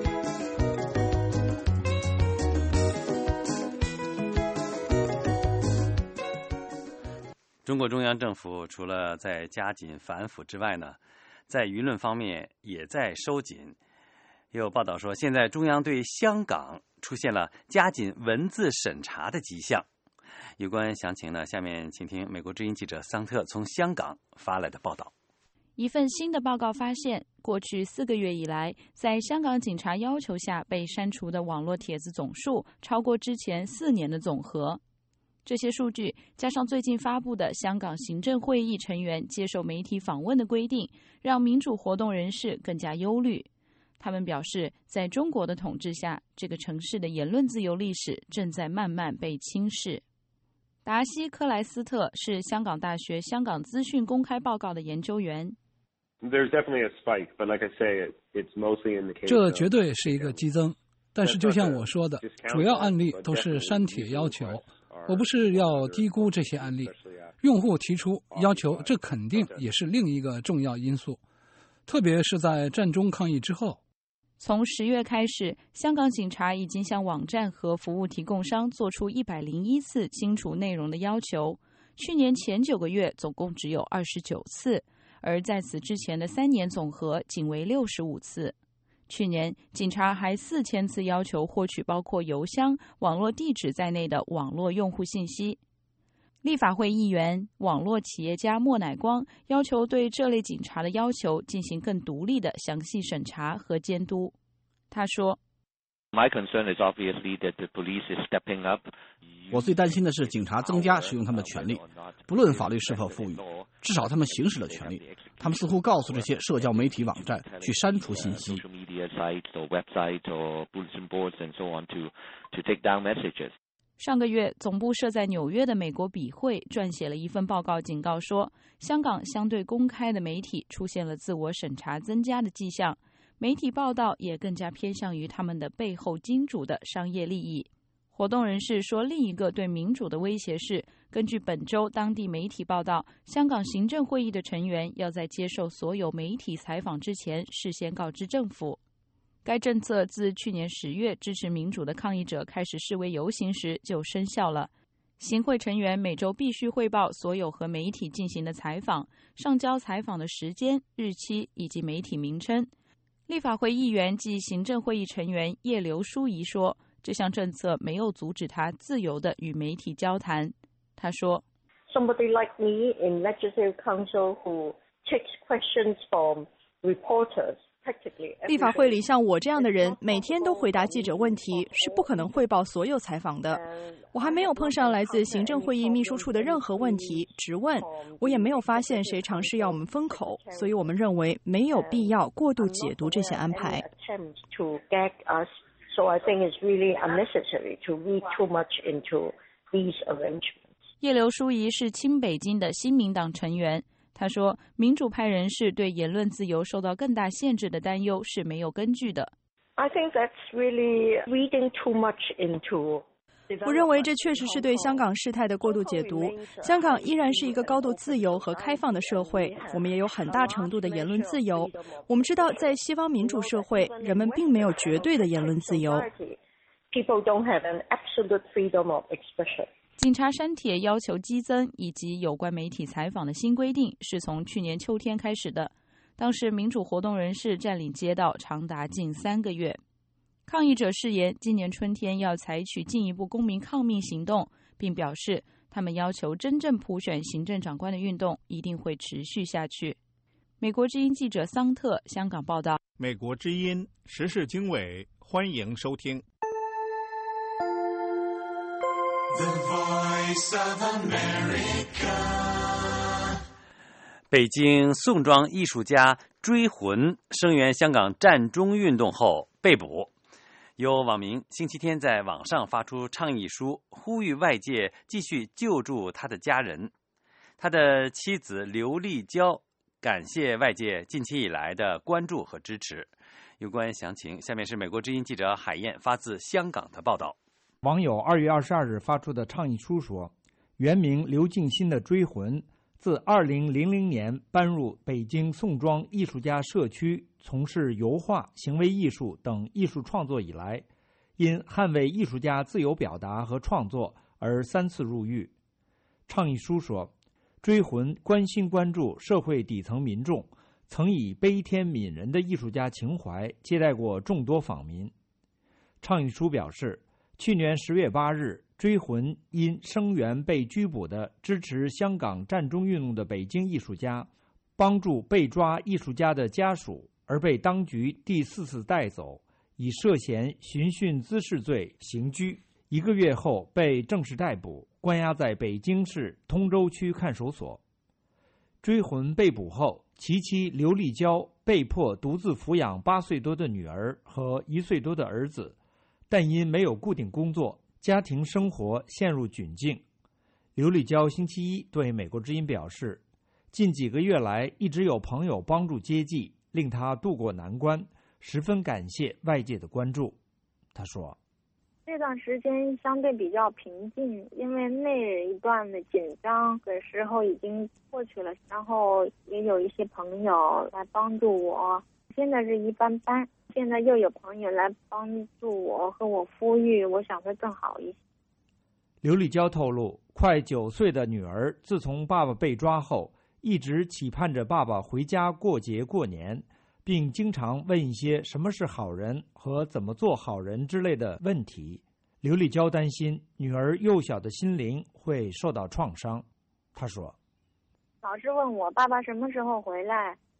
中国中央政府除了在加紧反腐之外呢，在舆论方面也在收紧。有报道说，现在中央对香港出现了加紧文字审查的迹象。有关详情呢，下面请听美国之音记者桑特从香港发来的报道。 一份新的报告发现，过去四个月以来，在香港警察要求下被删除的网络帖子总数超过之前四年的总和。这些数据加上最近发布的香港行政会议成员接受媒体访问的规定，让民主活动人士更加忧虑。他们表示，在中国的统治下，这个城市的言论自由历史正在慢慢被轻视。达西·克莱斯特是香港大学香港资讯公开报告的研究员。 这绝对是一个激增，但是就像我说的，主要案例都是删帖要求。我不是要低估这些案例，用户提出要求，这肯定也是另一个重要因素，特别是在战中抗疫之后。 从十月开始，香港警察已经向网站和服务提供商做出一百零一次清除内容的要求，去年前九个月总共只有二十九次，而在此之前的三年总和仅为六十五次。去年，警察还四千次要求获取包括邮箱、网络地址在内的网络用户信息。立法会议员、网络企业家莫乃光要求对这类警察的要求进行更独立的详细审查和监督。他说：“ 我最担心的是警察增加使用他们的权利，不论法律是否赋予，至少他们行使了权利。他们似乎告诉这些社交媒体网站去删除信息。 上个月，总部设在纽约的美国笔会撰写了一份报告，警告说，香港相对公开的媒体出现了自我审查增加的迹象，媒体报道也更加偏向于他们的背后金主的商业利益。活动人士说，另一个对民主的威胁是，根据本周当地媒体报道，香港行政会议的成员要在接受所有媒体采访之前事先告知政府。该政策自去年十月支持民主的抗议者开始示威游行时就生效了。行会成员每周必须汇报所有和媒体进行的采访，上交采访的时间、日期以及媒体名称。立法会议员及行政会议成员叶刘淑仪说，这项政策没有阻止他自由地与媒体交谈。他说 Somebody like me in Legislative Council who takes questions from reporters 立法会里像我这样的人每天都回答记者问题，是不可能汇报所有采访的。我还没有碰上来自行政会议秘书处的任何问题质问，我也没有发现谁尝试要我们封口，所以我们认为没有必要过度解读这些安排。 叶刘淑仪是亲北京的新民党成员。他说，民主派人士对言论自由受到更大限制的担忧是没有根据的。 I think that's really reading too much into 我认为这确实是对香港事态的过度解读。香港依然是一个高度自由和开放的社会，我们也有很大程度的言论自由。我们知道，在西方民主社会，人们并没有绝对的言论自由。 People don't have an absolute freedom of expression. 警察删帖要求激增以及有关媒体采访的新规定是从去年秋天开始的，当时民主活动人士占领街道长达近三个月。抗议者誓言今年春天要采取进一步公民抗命行动，并表示他们要求真正普选行政长官的运动一定会持续下去。美国之音记者桑特香港报道。 美国之音时事经纬，欢迎收听。 The Voice of America。 北京宋庄艺术家追魂声援香港战中运动后被捕，有网民星期天在网上发出倡议书，呼吁外界继续救助他的家人。他的妻子刘丽娇感谢外界近期以来的关注和支持。有关详情，下面是美国之音记者海燕发自香港的报道。 网友二月二十二日发出的倡议书说，原名刘敬新的追魂自二零零零年搬入北京宋庄艺术家社区，从事油画、行为艺术等艺术创作以来，因捍卫艺术家自由表达和创作而三次入狱。倡议书说，追魂关心关注社会底层民众，曾以悲天悯人的艺术家情怀接待过众多访民。倡议书表示，去年十月八日，追魂因声援被拘捕的支持香港战中运动的北京艺术家，帮助被抓艺术家的家属，而被当局第四次带走，以涉嫌寻衅滋事罪刑拘。一个月后被正式逮捕，关押在北京市通州区看守所。追魂被捕后，其妻刘丽娇被迫独自抚养八岁多的女儿和一岁多的儿子，但因没有固定工作，家庭生活陷入窘境。刘丽娇星期一对美国之音表示，近几个月来一直有朋友帮助接济，令她渡过难关，十分感谢外界的关注。她说， 这段时间相对比较平静，因为那一段的紧张的时候已经过去了，然后也有一些朋友来帮助我，现在是一般般，现在又有朋友来帮助我和我呼吁，我想会更好一些。 刘丽娇透露，快九岁的女儿自从爸爸被抓后，一直期盼着爸爸回家过节过年，并经常问一些什么是好人和怎么做好人之类的问题。刘丽娇担心女儿幼小的心灵会受到创伤。她说， 老是问我爸爸什么时候回来，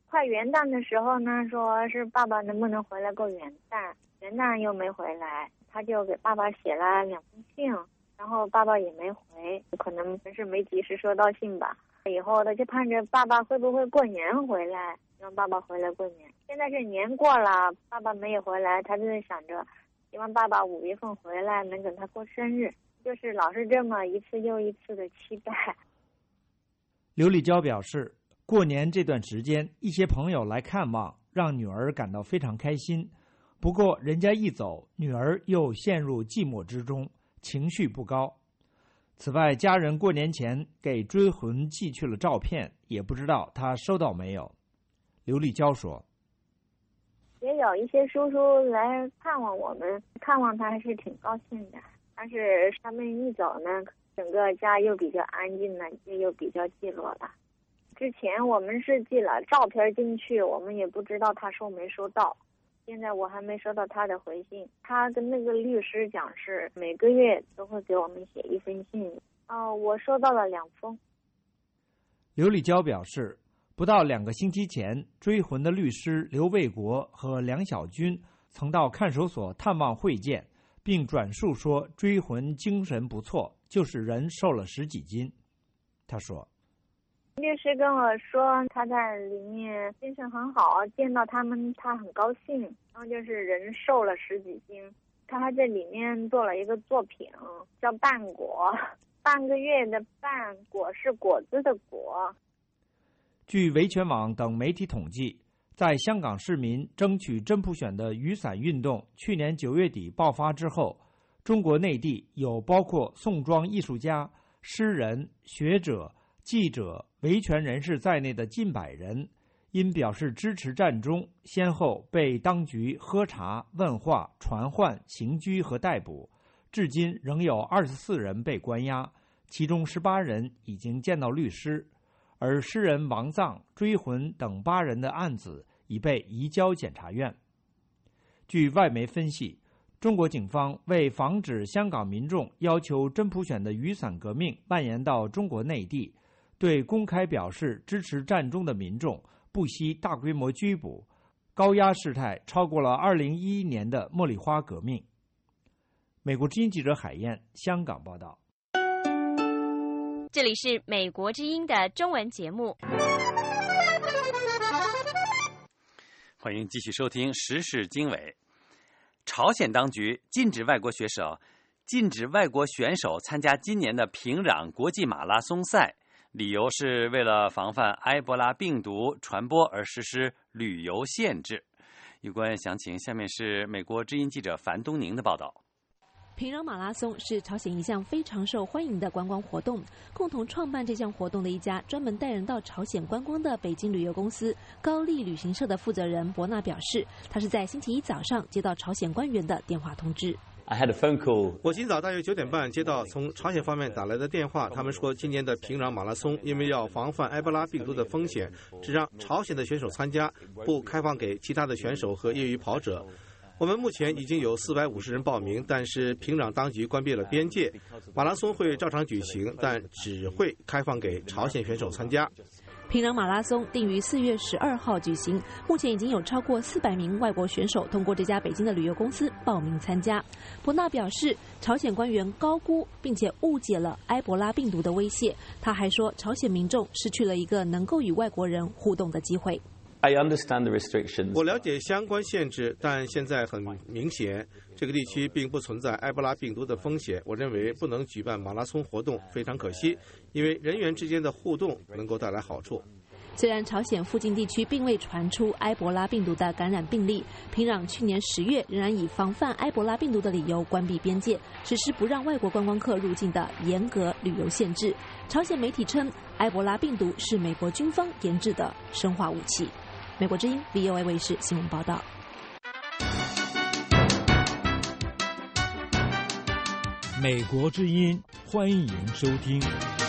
快元旦的时候呢，说是爸爸能不能回来过元旦，元旦又没回来，他就给爸爸写了两封信，然后爸爸也没回，可能是没及时收到信吧。以后他就盼着爸爸会不会过年回来，让爸爸回来过年。现在是年过了，爸爸没有回来，他就在想着希望爸爸五月份回来能跟他过生日，就是老是这么一次又一次的期待。 刘丽娇表示，过年这段时间一些朋友来看望，让女儿感到非常开心。不过人家一走，女儿又陷入寂寞之中，情绪不高。此外，家人过年前给追魂寄去了照片，也不知道他收到没有。刘丽娇说， 也有一些叔叔来看望我们，看望他还是挺高兴的。但是他们一走呢，整个家又比较安静了，又比较寂寞了。之前我们是寄了照片进去，我们也不知道他收没收到。现在我还没收到他的回信，他跟那个律师讲是每个月都会给我们写一封信。哦，我收到了两封。 刘丽娇表示，不到两个星期前，追魂的律师刘卫国和梁小军曾到看守所探望会见，并转述说追魂精神不错，就是人瘦了十几斤。他说， 律师跟我说他在里面精神很好，见到他们他很高兴，然后就是人瘦了十几斤。他还在里面做了一个作品叫半果，半个月的半，果是果子的果。 据维权网等媒体统计，在香港市民争取真普选的雨伞运动去年九月底爆发之后，中国内地有包括宋庄艺术家、诗人、学者、记者、维权人士在内的近百人，因表示支持战中，先后被当局喝茶、问话、传唤、刑拘和逮捕，至今仍有二十四人被关押，其中十八人已经见到律师，而诗人王藏、追魂等八人的案子已被移交检察院。据外媒分析，中国警方为防止香港民众要求真普选的雨伞革命蔓延到中国内地，对公开表示支持战中的民众不惜大规模拘捕，高压事态超过了二零一一年的茉莉花革命。美国之音记者海燕，香港报道。 这里是美国之音的中文节目， 欢迎继续收听时事经纬。朝鲜当局禁止外国选手禁止外国选手参加今年的平壤国际马拉松赛，理由是为了防范埃博拉病毒传播而实施旅游限制。有关详情，下面是美国之音记者樊东宁的报道。 平壤马拉松是朝鲜一项非常受欢迎的观光活动。共同创办这项活动的一家专门带人到朝鲜观光的北京旅游公司高丽旅行社的负责人伯纳表示，他是在星期一早上接到朝鲜官员的电话通知。 I had a phone call. 我今早大约九点半接到从朝鲜方面打来的电话，他们说今年的平壤马拉松因为要防范埃博拉病毒的风险，只让朝鲜的选手参加，不开放给其他的选手和业余跑者。我们目前已经有四百五十人报名，但是平壤当局关闭了边界，马拉松会照常举行，但只会开放给朝鲜选手参加。 平壤马拉松定于四月十二号举行，目前已经有超过四百名外国选手通过这家北京的旅游公司报名参加。伯纳表示，朝鲜官员高估并且误解了埃博拉病毒的威胁。他还说，朝鲜民众失去了一个能够与外国人互动的机会。 I understand the restrictions. 我了解相关限制，但现在很明显，这个地区并不存在埃博拉病毒的风险。我认为不能举办马拉松活动非常可惜，因为人员之间的互动能够带来好处。 虽然朝鲜附近地区并未传出埃博拉病毒的感染病例，平壤去年十月仍然以防范埃博拉病毒的理由关闭边界，实施不让外国观光客入境的严格旅游限制。朝鲜媒体称，埃博拉病毒是美国军方研制的生化武器。美国之音 V O A 卫视新闻报道。 美国之音，欢迎收听。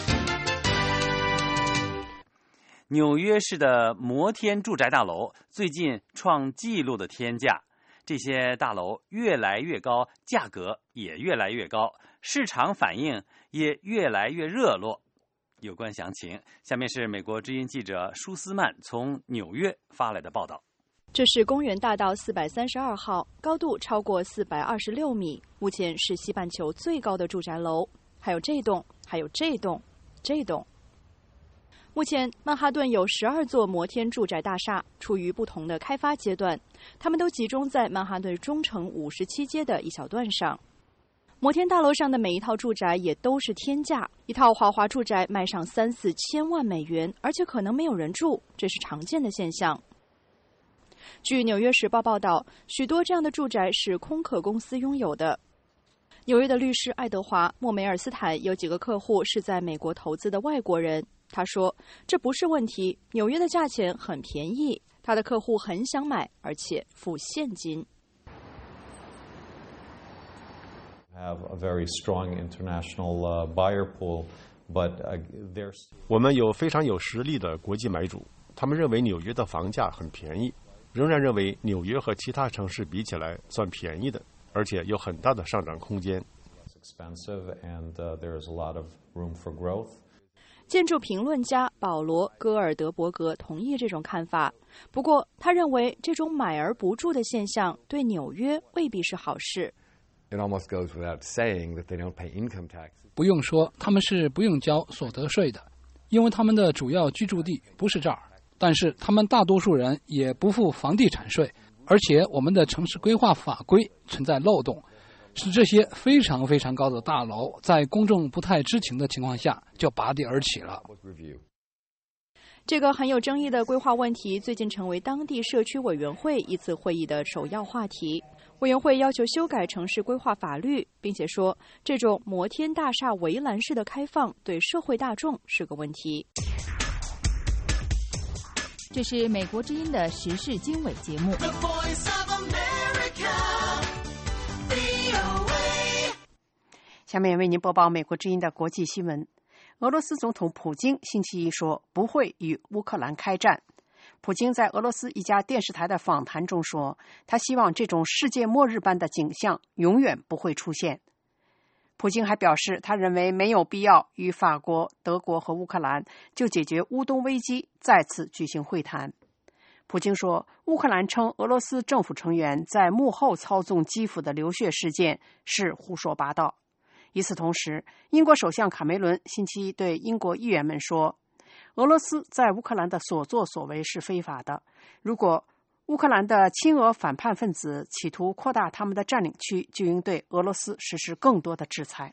纽约市的摩天住宅大楼最近创纪录的天价，这些大楼越来越高，价格也越来越高，市场反应也越来越热络。 有关详情。下面是美国之音记者舒斯曼从纽约发来的报道。 这是公园大道四百三十二号，高度超过四百二十六米，目前是西半球最高的住宅楼。还有这栋，还有这栋，这栋。目前，曼哈顿有十二座摩天住宅大厦，处于不同的开发阶段，它们都集中在曼哈顿中城五十七街的一小段上。摩天大楼上的每一套住宅也都是天价，一套豪华住宅卖上三四千万美元，而且可能没有人住，这是常见的现象。据《纽约时报》报道，许多这样的住宅是空壳公司拥有的。纽约的律师爱德华·莫梅尔斯坦有几个客户是在美国投资的外国人。他说：“这不是问题，纽约的价钱很便宜，他的客户很想买，而且付现金。” have a very strong international uh, buyer pool, but uh, there's 我们有非常有实力的国际买主，他们认为纽约的房价很便宜，仍然认为纽约和其他城市比起来算便宜的，而且有很大的上涨空间。 expensive and uh, there's a lot of room for growth. 建筑评论家保罗·戈尔德伯格同意这种看法，不过他认为这种买而不住的现象对纽约未必是好事。 It almost goes without saying that they don't pay income tax. 不用说，他们是不用交所得税的，因为他们的主要居住地不是这儿。但是他们大多数人也不付房地产税，而且我们的城市规划法规存在漏洞，使这些非常非常高的大楼在公众不太知情的情况下就拔地而起了。 这个很有争议的规划问题最近成为当地社区委员会一次会议的首要话题。委员会要求修改城市规划法律，并且说这种摩天大厦围栏式的开放对社会大众是个问题。 这是美国之音的时事经纬节目。 下面为您播报美国之音的国际新闻。俄罗斯总统普京星期一说不会与乌克兰开战。普京在俄罗斯一家电视台的访谈中说，他希望这种世界末日般的景象永远不会出现。普京还表示，他认为没有必要与法国、德国和乌克兰就解决乌东危机再次举行会谈。普京说，乌克兰称俄罗斯政府成员在幕后操纵基辅的流血事件是胡说八道。与此同时，英国首相卡梅伦星期一对英国议员们说，俄罗斯在乌克兰的所作所为是非法的。如果乌克兰的亲俄反叛分子企图扩大他们的占领区，就应对俄罗斯实施更多的制裁。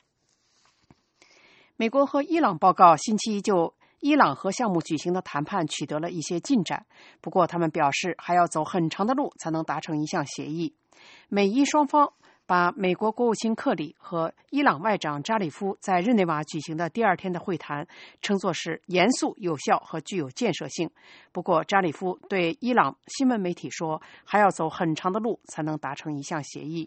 美国和伊朗报告，星期一就伊朗核项目举行的谈判取得了一些进展，不过他们表示还要走很长的路才能达成一项协议。美伊双方把美国国务卿克里和伊朗外长扎里夫在日内瓦举行的第二天的会谈称作是严肃、有效和具有建设性。不过扎里夫对伊朗新闻媒体说，还要走很长的路才能达成一项协议。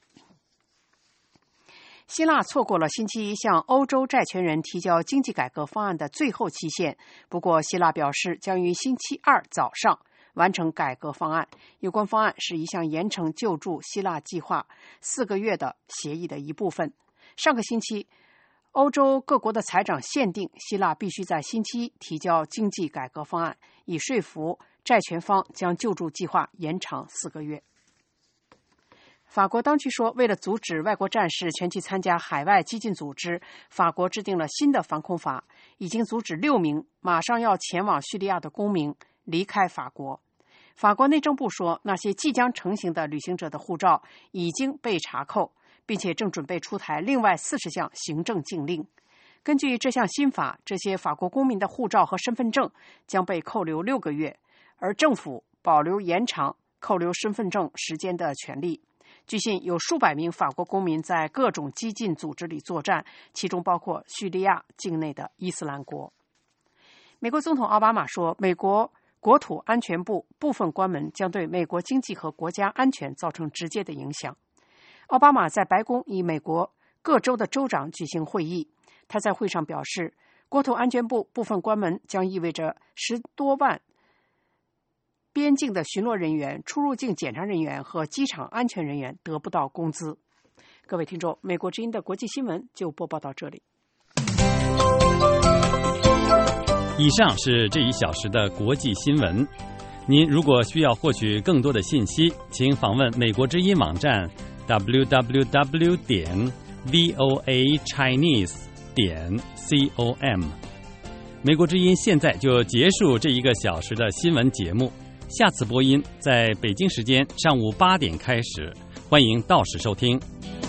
希腊错过了星期一向欧洲债权人提交经济改革方案的最后期限，不过希腊表示将于星期二早上完成改革方案。有关方案是一项延长救助希腊计划四个月的协议的一部分。上个星期，欧洲各国的财长限定希腊必须在星期一提交经济改革方案，以说服债权方将救助计划延长四个月。法国当局说，为了阻止外国战士前去参加海外激进组织，法国制定了新的防空法，已经阻止六名马上要前往叙利亚的公民离开法国。法国内政部说，那些即将成行的旅行者的护照已经被查扣，并且正准备出台另外四十项行政禁令。根据这项新法，这些法国公民的护照和身份证将被扣留六个月，而政府保留延长扣留身份证时间的权利。据悉，有数百名法国公民在各种激进组织里作战，其中包括叙利亚境内的伊斯兰国。美国总统奥巴马说，美国国土安全部部分关门将对美国经济和国家安全造成直接的影响。奥巴马在白宫与美国各州的州长举行会议，他在会上表示，国土安全部部分关门将意味着十多万边境的巡逻人员、出入境检查人员和机场安全人员得不到工资。各位听众，美国之音的国际新闻就播报到这里。 以上是这一小时的国际新闻。您如果需要获取更多的信息，请访问美国之音网站 double-u double-u double-u 点 voa chinese 点 com。美国之音现在就结束这一个小时的新闻节目，下次播音在北京时间上午八点开始，欢迎到时收听。